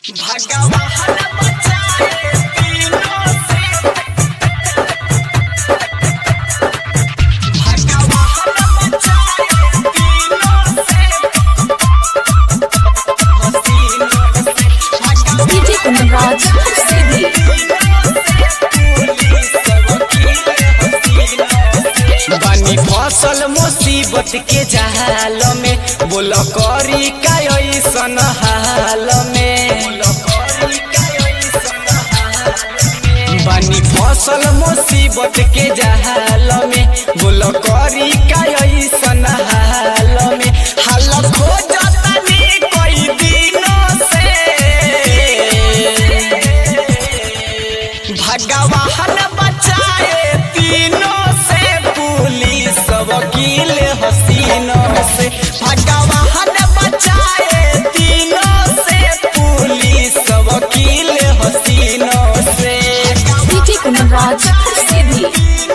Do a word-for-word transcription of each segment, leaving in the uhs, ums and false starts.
भगवान बचाए तीनों से, भगवान बचाए तीनों से, हसीनों से। डीजे कुंदराज सीधी बनी फसल मुसीबत के जाल में, बोल करी का ऐसन हाल में। बनी फसल मुसीबत के जाल में, बोल करी का ऐसन हाल में। हाल खोजतनी कई दिनों से, भगवान बचाए तीनों से, पुलिस वकील हसीनों से। भगवान बचाए तीनों से, पुलिस वकील हसीनों से। डीजे कुंदराज सीधी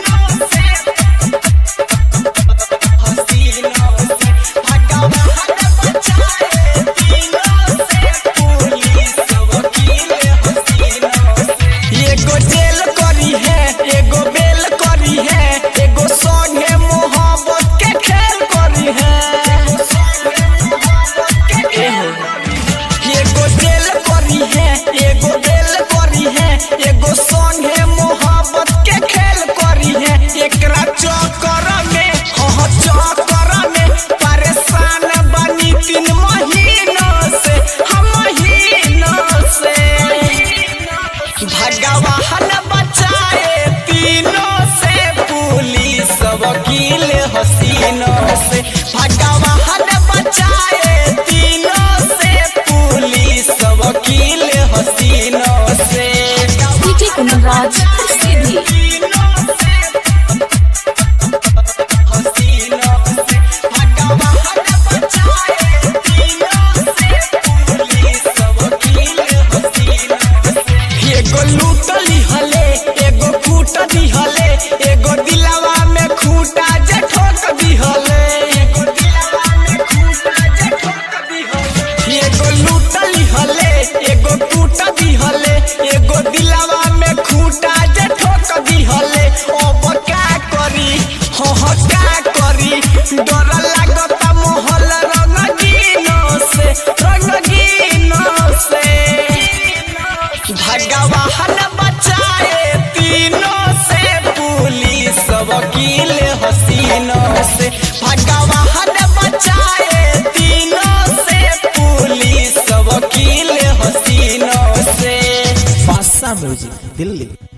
एगो जेल करी है, एगो बेल करी है, एगो संगे मोहब्बत के खेल करी है। एगो जेल करी है, एगो बेल करी है, एगो संगे मोहब्बत के खेल करी है। एकरा चक्कर में हाँ चक्कर में परेशान बनी तीन महीनों से, हम महीनों से। भगवान बचाए तीनों से, पुलिस वकील हसीनों से। भगवान बचाए तीनों से, पुलिस वकील हसीनों से। डीजे कुंदराज सीधी एगो लूटली हले, एगो कूट दिहले, एगो दिलवा में खूंटा जे ठोक दिहले। एगो लूटली हले, एगो कूट दिहले, एगो दिलवा में खूंटा जे ठोक दिहले। अब का करी हो का करी, डर लागता मोहल रंगीनों से, रंगीनों से। भगवान बचाए तीनों से, पुलिस वकील हसीनों से। भगवान बचाए तीनों से, पुलिस वकील हसीनों से। बादशाह म्यूजिक दिल्ली।